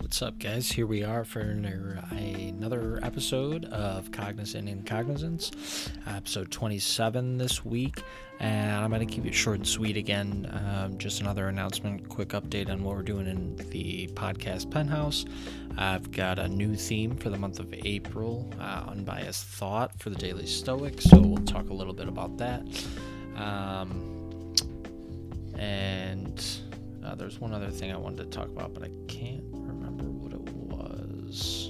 What's up, guys? Here we are for another episode of Cognizant and Cognizance, episode 27 this week, and I'm going to keep it short and sweet again. Just another announcement, quick update on what we're doing in the podcast Penthouse. I've got a new theme for the month of April, Unbiased Thought for the Daily Stoic, so we'll talk a little bit about that. There's one other thing I wanted to talk about, but I can't remember what it was.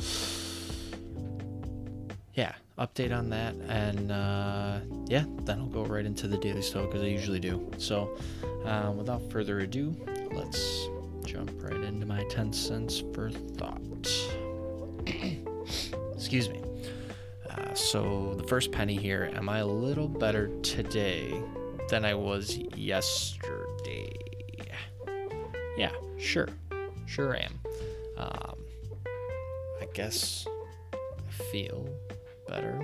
Yeah, update on that, and then I'll go right into the Daily Stoic as I usually do. So, without further ado, let's jump right into my 10 cents for thought. Excuse me. So the first penny here, am I a little better today than I was yesterday? Yeah, sure am. I guess I feel better.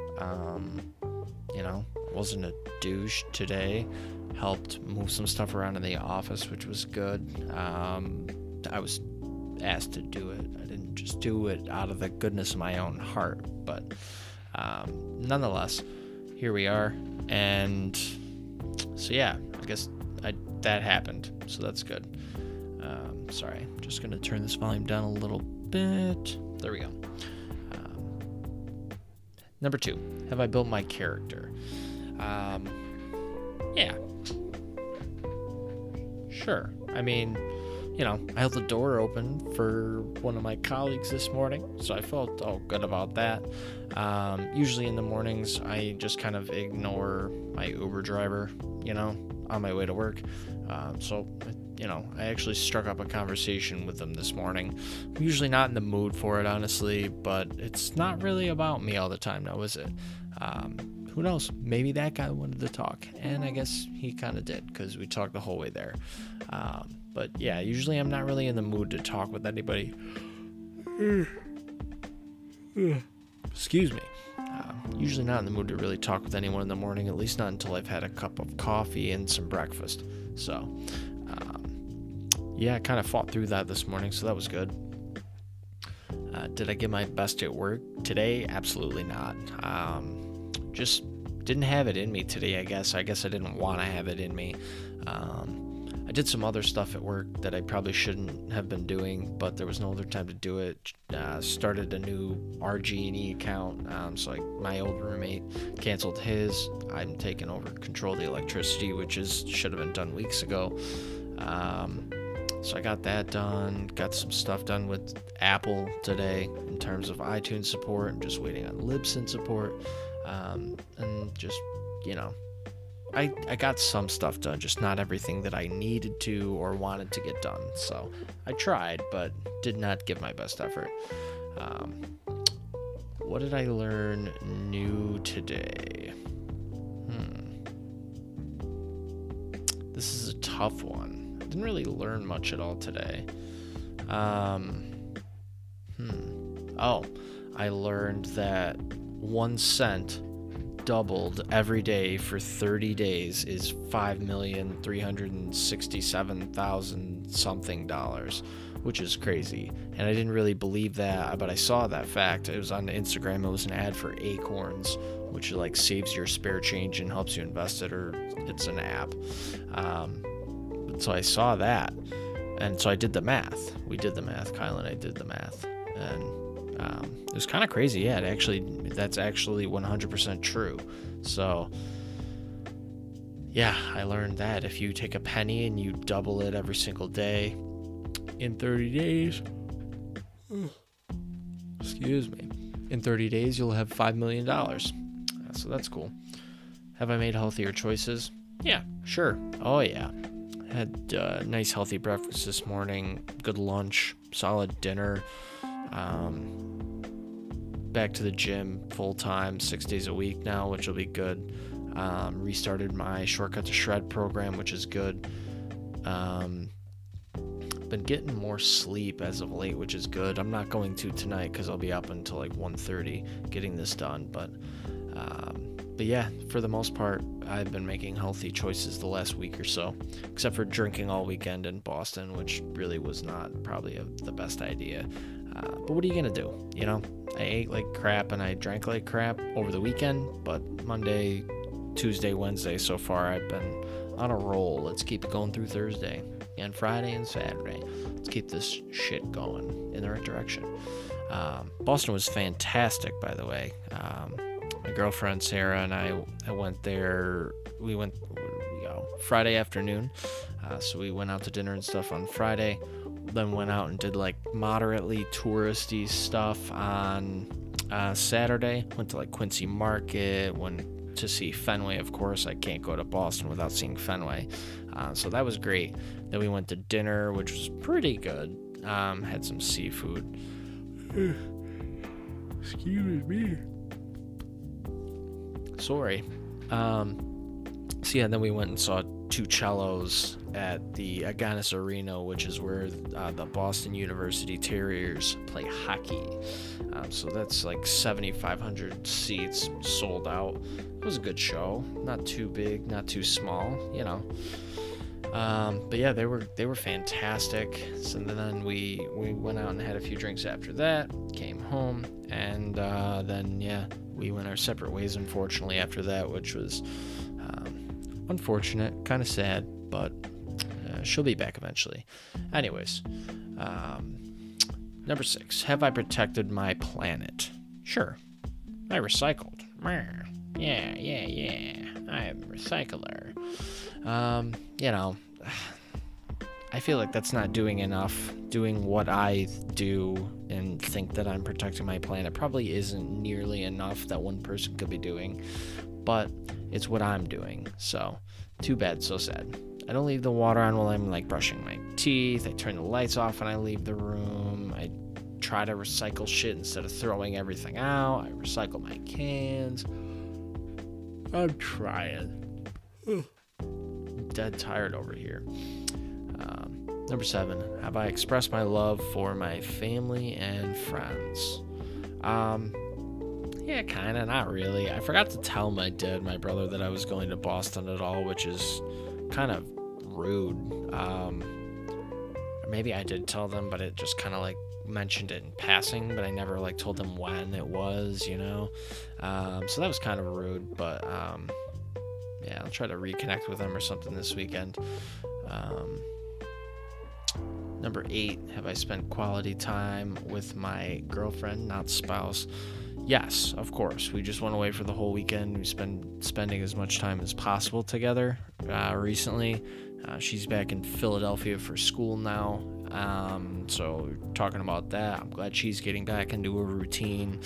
Wasn't a douche today. Helped move some stuff around in the office, which was good. I was asked to do it. I didn't just do it out of the goodness of my own heart, but nonetheless, here we are. And so yeah, I guess that happened, so that's good. Sorry, I'm just going to turn this volume down a little bit. There we go. Number 2, have I built my character? Yeah. Sure. I mean, I held the door open for one of my colleagues this morning, so I felt good about that. Usually in the mornings, I just kind of ignore my Uber driver, on my way to work. I actually struck up a conversation with them this morning. I'm usually not in the mood for it, honestly, but it's not really about me all the time now, is it? Who knows? Maybe that guy wanted to talk, and I guess he kind of did, because we talked the whole way there. But yeah, usually I'm not really in the mood to talk with anybody. Excuse me. Usually not in the mood to really talk with anyone in the morning, at least not until I've had a cup of coffee and some breakfast. So, I kind of fought through that this morning, so that was good. Did I give my best at work today? Absolutely not. Just didn't have it in me today, I guess. I didn't want to have it in me. I did some other stuff at work that I probably shouldn't have been doing, but there was no other time to do it. Started a new RG&E account, so my old roommate canceled his. I'm taking over control of the electricity, which should have been done weeks ago. So I got that done, got some stuff done with Apple today in terms of iTunes support. I'm just waiting on Libsyn support, and just, I got some stuff done, just not everything that I needed to or wanted to get done. So I tried, but did not give my best effort. What did I learn new today? This is a tough one. I didn't really learn much at all today. I learned that 1 cent doubled every day for 30 days is $5,367,000 something dollars, which is crazy. And I didn't really believe that, but I saw that fact. It was on Instagram. It was an ad for Acorns, which saves your spare change and helps you invest it, or it's an app. So I saw that, and so I did the math. We did the math. Kyle and I did the math, and it was kind of crazy. Yeah, that's actually 100% true. So, yeah, I learned that if you take a penny and you double it every single day in 30 days, in 30 days, you'll have $5 million. So that's cool. Have I made healthier choices? Yeah, sure. Oh, yeah. Had a nice healthy breakfast this morning, good lunch, solid dinner. Back to the gym full time, 6 days a week now, which will be good. Restarted my Shortcut to Shred program, which is good. Been getting more sleep as of late, which is good. I'm not going to tonight because I'll be up until 1:30 getting this done, but But yeah, for the most part, I've been making healthy choices the last week or so, except for drinking all weekend in Boston, which really was not probably the best idea. But what are you going to do? You know, I ate like crap and I drank like crap over the weekend, but Monday, Tuesday, Wednesday, so far I've been on a roll. Let's keep it going through Thursday and Friday and Saturday. Let's keep this shit going in the right direction. Boston was fantastic, by the way. My girlfriend Sarah and I went there. We went Friday afternoon, so we went out to dinner and stuff on Friday. Then went out and did like moderately touristy stuff on Saturday. Went to like Quincy Market. Went to see Fenway. Of course, I can't go to Boston without seeing Fenway. So that was great. Then we went to dinner, which was pretty good. Had some seafood. Excuse me. Sorry. So yeah, then we went and saw two cellos at the Agganis Arena, which is where the Boston University Terriers play hockey. So that's like 7,500 seats, sold out. It was a good show. Not too big, not too small, you know. But yeah, they were fantastic. So then we went out and had a few drinks after that, came home, and then yeah, we went our separate ways, unfortunately, after that, which was unfortunate, kind of sad, but she'll be back eventually. Anyways, number 6, have I protected my planet? Sure. I recycled. Yeah, I'm a recycler. You know, I feel like that's not doing enough. Doing what I do and think that I'm protecting my planet probably isn't nearly enough that one person could be doing, but it's what I'm doing. So, too bad, so sad. I don't leave the water on while I'm like brushing my teeth. I turn the lights off when I leave the room. I try to recycle shit instead of throwing everything out. I recycle my cans. I'm trying. I'm dead tired over here. Number 7, have I expressed my love for my family and friends? Yeah, kind of, not really. I forgot to tell my brother, that I was going to Boston at all, which is kind of rude. Maybe I did tell them, but it just kind of like mentioned it in passing, but I never like told them when it was, you know. So that was kind of rude, but yeah, I'll try to reconnect with them or something this weekend. Number 8, have I spent quality time with my girlfriend, not spouse? Yes, of course. We just went away for the whole weekend. We've been spending as much time as possible together recently. She's back in Philadelphia for school now. So talking about that, I'm glad she's getting back into a routine.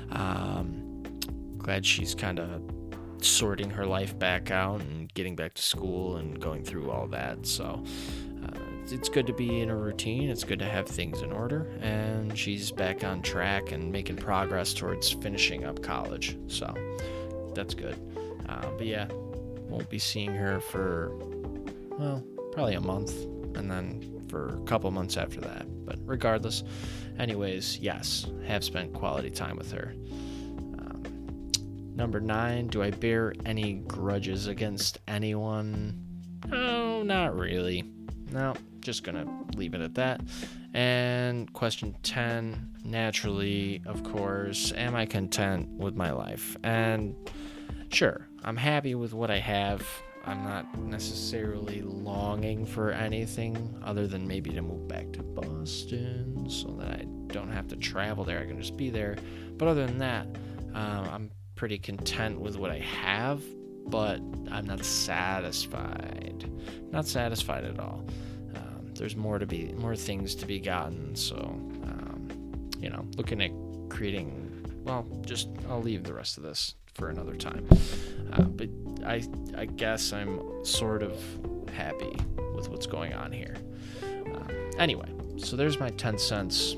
Glad she's kind of sorting her life back out and getting back to school and going through all that. So it's good to be in a routine. It's good to have things in order, and she's back on track and making progress towards finishing up college. So that's good. But yeah, won't be seeing her for, well, probably a month, and then for a couple months after that. But regardless, anyways, yes, have spent quality time with her. Number 9, do I bear any grudges against anyone? Oh, not really. No, just gonna leave it at that. And question 10, naturally, of course, am I content with my life? And sure, I'm happy with what I have. I'm not necessarily longing for anything other than maybe to move back to Boston so that I don't have to travel there. I can just be there. But other than that, I'm pretty content with what I have, but I'm not satisfied. Not satisfied at all. There's more things to be gotten. So, looking at creating, well, I'll leave the rest of this for another time. But I guess I'm sort of happy with what's going on here. Anyway, so there's my 10 cents.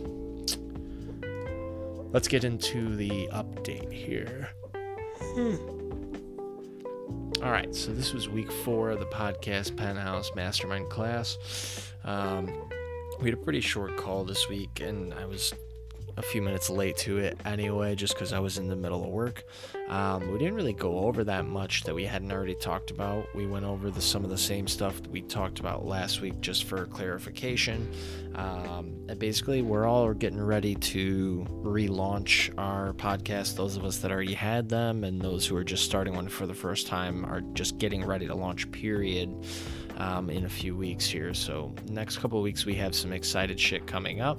Let's get into the update here. All right, so this was week 4 of the podcast Penthouse Mastermind class. We had a pretty short call this week, and I was a few minutes late to it anyway, just because I was in the middle of work. We didn't really go over that much that we hadn't already talked about. We went over some of the same stuff that we talked about last week, just for clarification. And basically, we're all getting ready to relaunch our podcast. Those of us that already had them, and those who are just starting one for the first time, are just getting ready to launch, period. In a few weeks here. So next couple of weeks we have some excited shit coming up.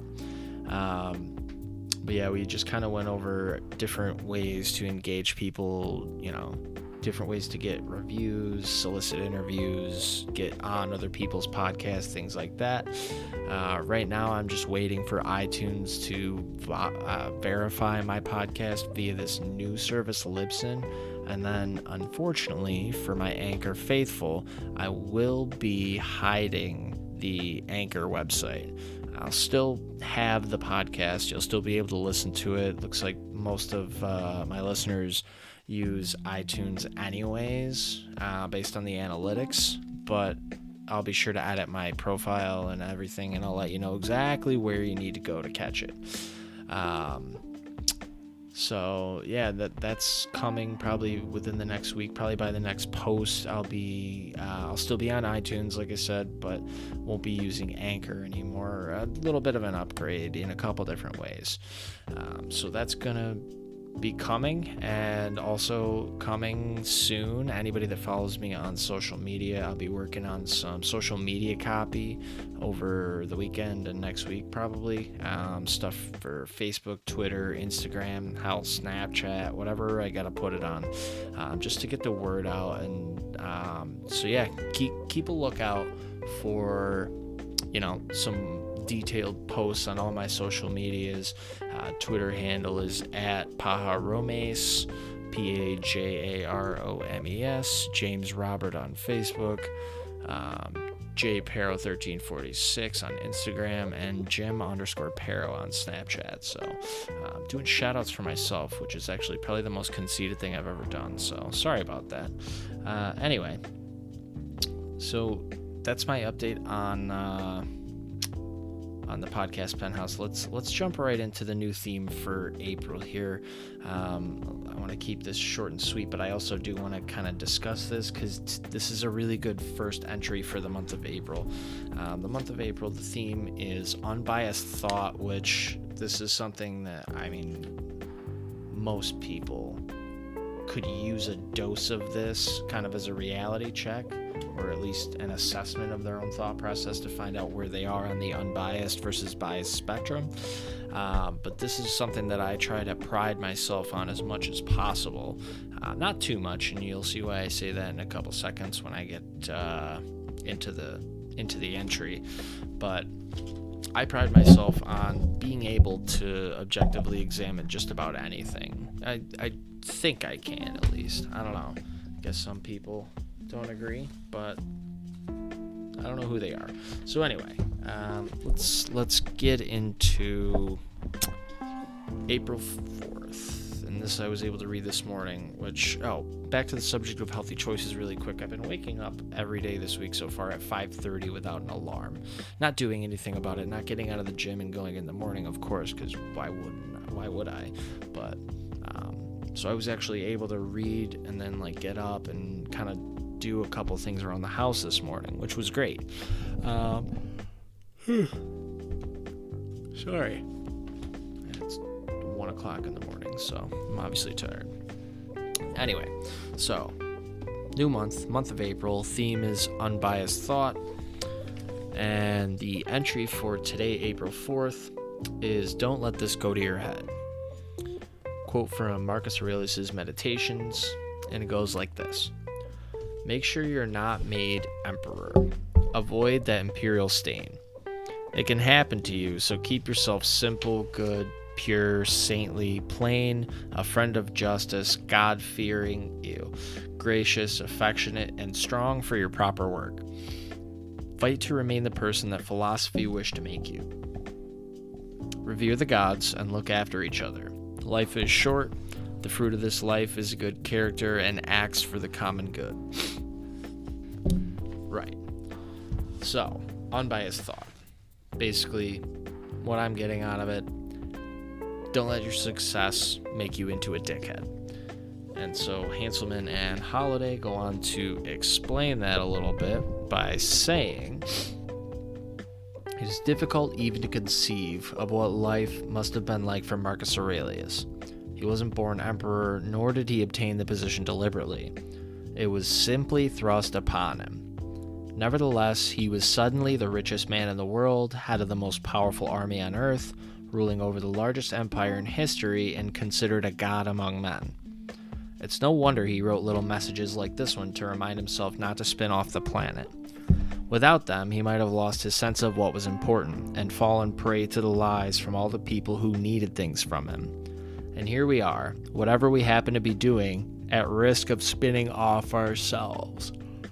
But yeah, we just kind of went over different ways to engage people, different ways to get reviews, solicit interviews, get on other people's podcasts, things like that. Right now I'm just waiting for iTunes to verify my podcast via this new service, Libsyn. And then, unfortunately, for my Anchor faithful, I will be hiding the Anchor website. I'll still have the podcast. You'll still be able to listen to it. Looks like most of my listeners use iTunes anyways, based on the analytics. But I'll be sure to edit my profile and everything, and I'll let you know exactly where you need to go to catch it. So yeah, that's coming probably within the next week. Probably by the next post, I'll still be on iTunes, like I said, but won't be using Anchor anymore. A little bit of an upgrade in a couple different ways. So that's gonna be coming, and also coming soon. Anybody that follows me on social media, I'll be working on some social media copy over the weekend and next week probably. Stuff for Facebook, Twitter, Instagram, hell, Snapchat, whatever I gotta put it on, just to get the word out. And so yeah, keep a lookout for some detailed posts on all my social medias. Twitter handle is at Pajaromes, Pajaromes. James Robert on Facebook, jparo1346 on Instagram, and Jim_Paro on Snapchat. So doing shout outs for myself, which is actually probably the most conceited thing I've ever done, so sorry about that. Anyway, so that's my update on the podcast Penthouse. Let's jump right into the new theme for April here. I want to keep this short and sweet, but I also do want to kind of discuss this because this is a really good first entry for the month of April. The month of April, the theme is unbiased thought, which this is something that, most people could use a dose of this kind of as a reality check, or at least an assessment of their own thought process to find out where they are on the unbiased versus biased spectrum. But this is something that I try to pride myself on as much as possible. Not too much, and you'll see why I say that in a couple seconds when I get into the entry. But I pride myself on being able to objectively examine just about anything. I think I can, at least. I don't know. I guess some people don't agree, but I don't know who they are. So anyway, let's get into April 4th. And this I was able to read this morning, which, back to the subject of healthy choices really quick. I've been waking up every day this week so far at 5:30 without an alarm. Not doing anything about it, not getting out of the gym and going in the morning, of course, because why would I? But, so I was actually able to read and then get up and kind of do a couple things around the house this morning, which was great. Sorry. It's 1 o'clock in the morning, so I'm obviously tired. Anyway, so new month of April. Theme is unbiased thought. And the entry for today, April 4th, is don't let this go to your head. Quote from Marcus Aurelius' Meditations, and it goes like this. Make sure you're not made emperor. Avoid that imperial stain. It can happen to you, so keep yourself simple, good, pure, saintly, plain, a friend of justice, God-fearing, gracious, affectionate, and strong for your proper work. Fight to remain the person that philosophy wished to make you. Revere the gods and look after each other. Life is short. The fruit of this life is good character and acts for the common good. Right. So, unbiased thought. Basically, what I'm getting out of it, don't let your success make you into a dickhead. And so Hanselman and Holiday go on to explain that a little bit by saying, it is difficult even to conceive of what life must have been like for Marcus Aurelius. He wasn't born emperor, nor did he obtain the position deliberately. It was simply thrust upon him. Nevertheless, he was suddenly the richest man in the world, head of the most powerful army on earth, ruling over the largest empire in history, and considered a god among men. It's no wonder he wrote little messages like this one to remind himself not to spin off the planet. Without them, he might have lost his sense of what was important and fallen prey to the lies from all the people who needed things from him. And here we are, whatever we happen to be doing, at risk of spinning off ourselves.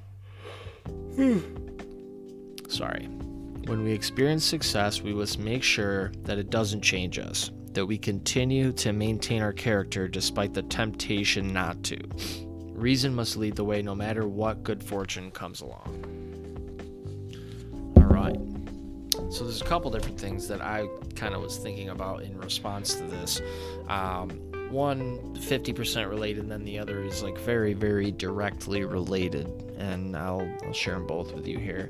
Sorry. When we experience success, we must make sure that it doesn't change us, that we continue to maintain our character despite the temptation not to. Reason must lead the way no matter what good fortune comes along. All right. So there's a couple different things that I kind of was thinking about in response to this. One 50% related, and then the other is like very, very directly related, and I'll share them both with you here.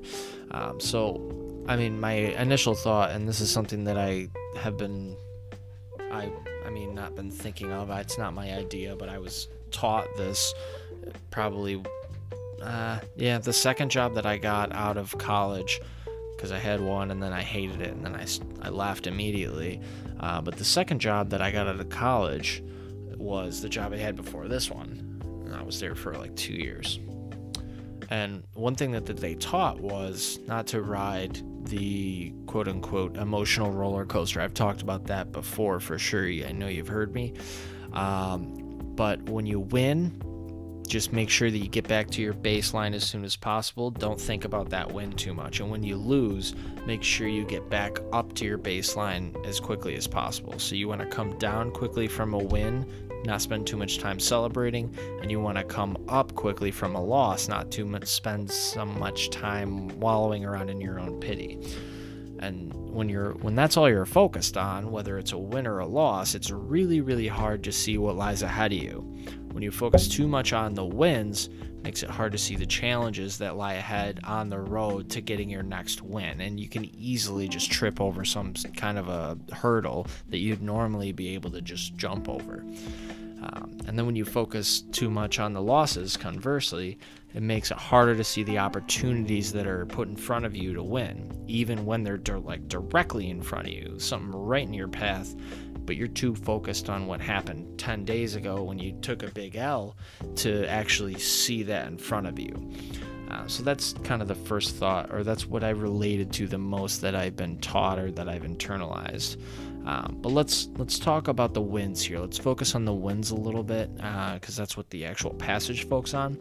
So, I mean, my initial thought, and this is something that I have been, not been thinking of. It's not my idea, but I was taught this probably, the second job that I got out of college, because I had one and then I hated it and then I left immediately. But the second job that I got out of college was the job I had before this one. And I was there for like 2 years. And one thing that they taught was not to ride the quote-unquote emotional roller coaster. I've talked about that before for sure. I know you've heard me. But when you win, just make sure that you get back to your baseline as soon as possible. Don't think about that win too much. And when you lose, make sure you get back up to your baseline as quickly as possible. So you want to come down quickly from a win, not spend too much time celebrating, and you want to come up quickly from a loss, not too much spend so much time wallowing around in your own pity. And when that's all you're focused on, whether it's a win or a loss, it's really, really hard to see what lies ahead of you. When you focus too much on the wins, it makes it hard to see the challenges that lie ahead on the road to getting your next win. And you can easily just trip over some kind of a hurdle that you'd normally be able to just jump over. And then when you focus too much on the losses, conversely, it makes it harder to see the opportunities that are put in front of you to win, even when they're directly in front of you, something right in your path, but you're too focused on what happened 10 days ago when you took a big L to actually see that in front of you. So that's kind of the first thought, or that's what I related to the most that I've been taught or that I've internalized. But let's talk about the wins here. Let's focus on the wins a little bit, because that's what the actual passage focuses on.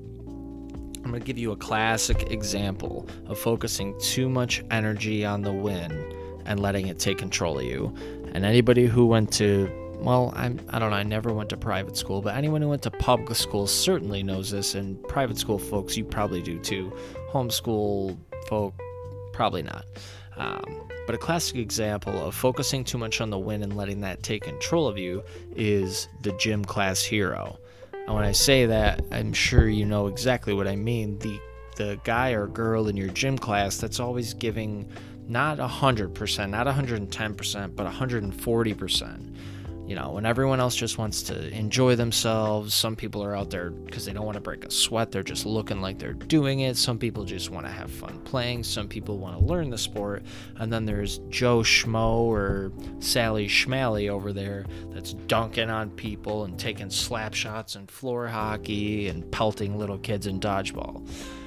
I'm going to give you a classic example of focusing too much energy on the win and letting it take control of you. And anybody who went to, I don't know, I never went to private school, but anyone who went to public school certainly knows this, and private school folks, you probably do too. Homeschool folk, probably not. But a classic example of focusing too much on the win and letting that take control of you is the gym class hero. And when I say that, I'm sure you know exactly what I mean. The guy or girl in your gym class that's always giving not 100%, not 110%, but 140%. You know, when everyone else just wants to enjoy themselves, some people are out there because they don't want to break a sweat. They're just looking like they're doing it. Some people just want to have fun playing. Some people want to learn the sport. And then there's Joe Schmo or Sally Schmally over there that's dunking on people and taking slap shots and floor hockey and pelting little kids in dodgeball.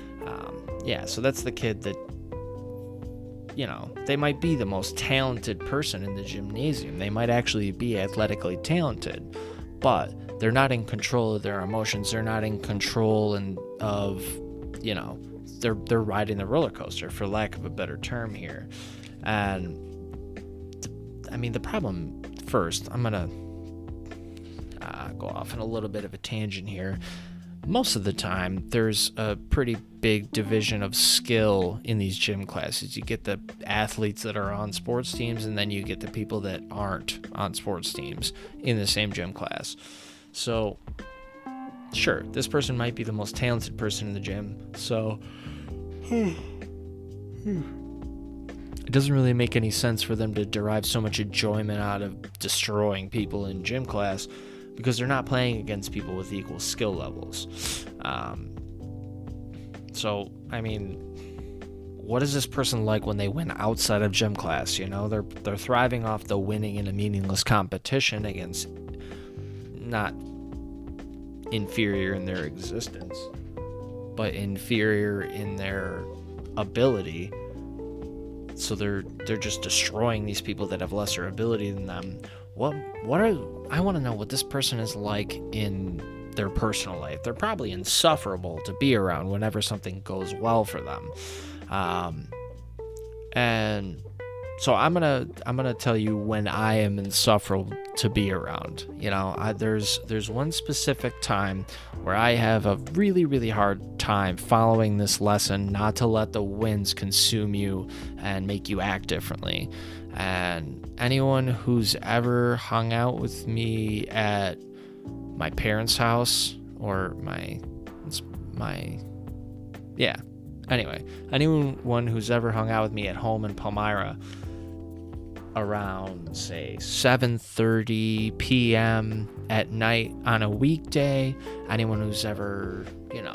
So that's the kid that, you know, they might be the most talented person in the gymnasium. They might actually be athletically talented, but they're not in control of their emotions. They're not in control of, you know, they're riding the roller coaster, for lack of a better term here. And the problem first, I'm going to go off on a little bit of a tangent here. most of the time, there's a pretty big division of skill in these gym classes. You get the athletes that are on sports teams, and then you get the people that aren't on sports teams in the same gym class. So, sure, this person might be the most talented person in the gym, so it doesn't really make any sense for them to derive so much enjoyment out of destroying people in gym class, because they're not playing against people with equal skill levels. So, I mean, what is this person like when they win outside of gym class? You know, they're thriving off the winning in a meaningless competition against not inferior in their existence, but inferior in their ability. So they're just destroying these people that have lesser ability than them. I want to know what this person is like in their personal life. They're probably insufferable to be around whenever something goes well for them. And so I'm gonna tell you when I am insufferable to be around. You know, there's one specific time where I have a really, really hard time following this lesson, not to let the winds consume you and make you act differently. And anyone who's ever hung out with me at my parents' house, or anyone who's ever hung out with me at home in Palmyra around, say, 7:30 p.m. at night on a weekday, anyone who's ever,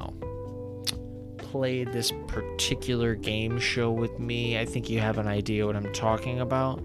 played this particular game show with me, I think you have an idea what I'm talking about.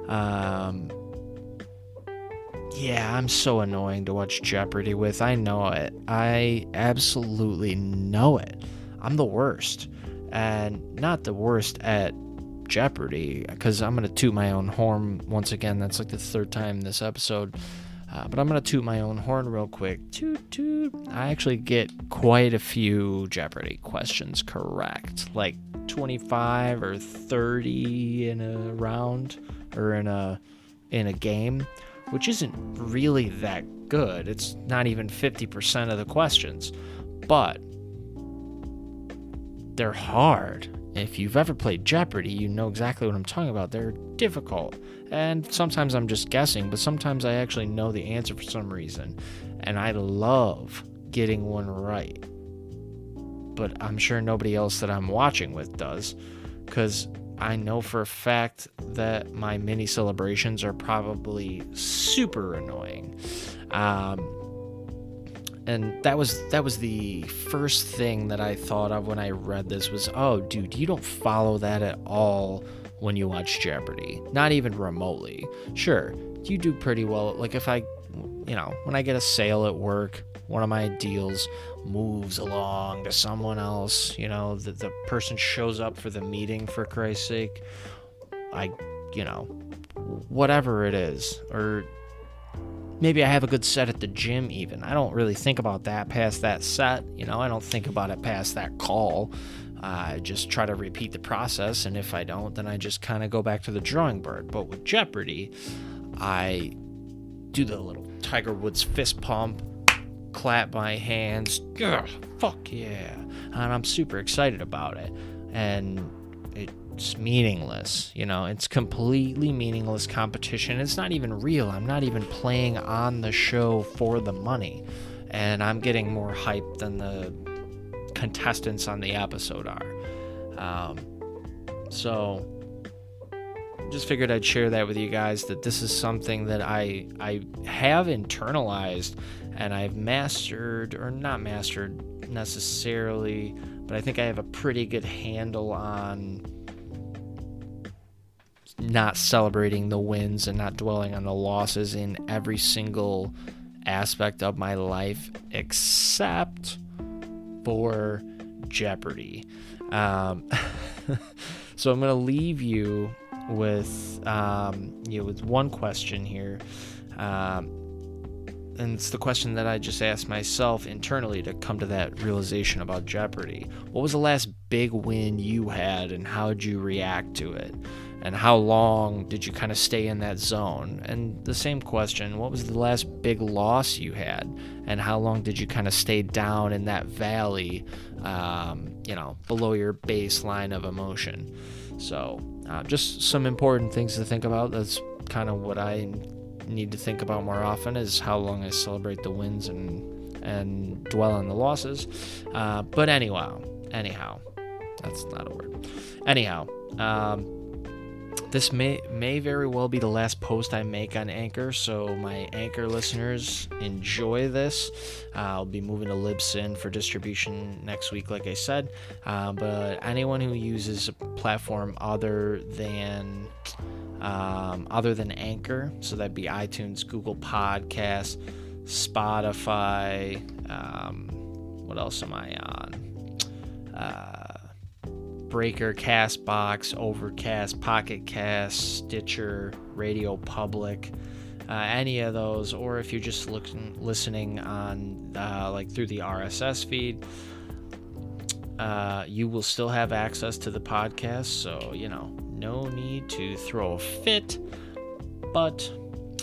Yeah, I'm so annoying to watch Jeopardy with. I know it. I absolutely know it. I'm the worst. And not the worst at Jeopardy, because I'm going to toot my own horn once again. That's like the third time this episode. But I'm going to toot my own horn real quick. Toot, toot. I actually get quite a few Jeopardy questions correct. Like 25 or 30 in a round, or in a game, which isn't really that good. It's not even 50% of the questions. But they're hard. If you've ever played Jeopardy, you know exactly what I'm talking about. They're difficult. And sometimes I'm just guessing, but sometimes I actually know the answer for some reason. And I love getting one right. But I'm sure nobody else that I'm watching with does, because I know for a fact that my mini celebrations are probably super annoying. And that was the first thing that I thought of when I read this was, oh, dude, you don't follow that at all when you watch Jeopardy. Not even remotely. Sure, you do pretty well. Like if when I get a sale at work, one of my deals moves along to someone else, the person shows up for the meeting, for Christ's sake, whatever it is, or maybe I have a good set at the gym even. I don't really think about that past that set. I don't think about it past that call. I just try to repeat the process, and if I don't, then I just kind of go back to the drawing board. But with Jeopardy, I do the little Tiger Woods fist pump, clap my hands, fuck yeah, and I'm super excited about it. And it's meaningless, it's completely meaningless competition. It's not even real. I'm not even playing on the show for the money, and I'm getting more hype than the contestants on the episode are. So just figured I'd share that with you guys, that this is something that I have internalized, and I've mastered, or not mastered necessarily, but I think I have a pretty good handle on not celebrating the wins and not dwelling on the losses in every single aspect of my life, except for Jeopardy. So I'm going to leave you with one question here, and it's the question that I just asked myself internally to come to that realization about Jeopardy. What was the last big win you had, and how did you react to it? And how long did you kind of stay in that zone? And the same question, what was the last big loss you had? And how long did you kind of stay down in that valley, below your baseline of emotion? So just some important things to think about. That's kind of what I need to think about more often, is how long I celebrate the wins and dwell on the losses. But anyhow, that's not a word. Anyhow, this may very well be the last post I make on Anchor, so my Anchor listeners, enjoy this. I'll be moving to Libsyn for distribution next week, like I said. But anyone who uses a platform other than Anchor, so that'd be iTunes, Google Podcasts, Spotify. What else am I on? Breaker, Castbox, Overcast, Pocket Cast, Stitcher, Radio Public, any of those, or if you're just listening on through the RSS feed, you will still have access to the podcast, so no need to throw a fit. But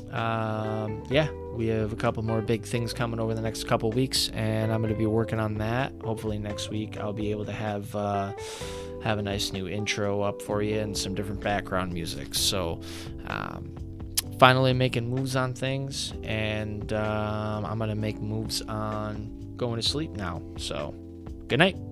we have a couple more big things coming over the next couple weeks, and I'm going to be working on that. Hopefully next week I'll be able to have a nice new intro up for you and some different background music. So finally making moves on things, and I'm going to make moves on going to sleep now. So good night.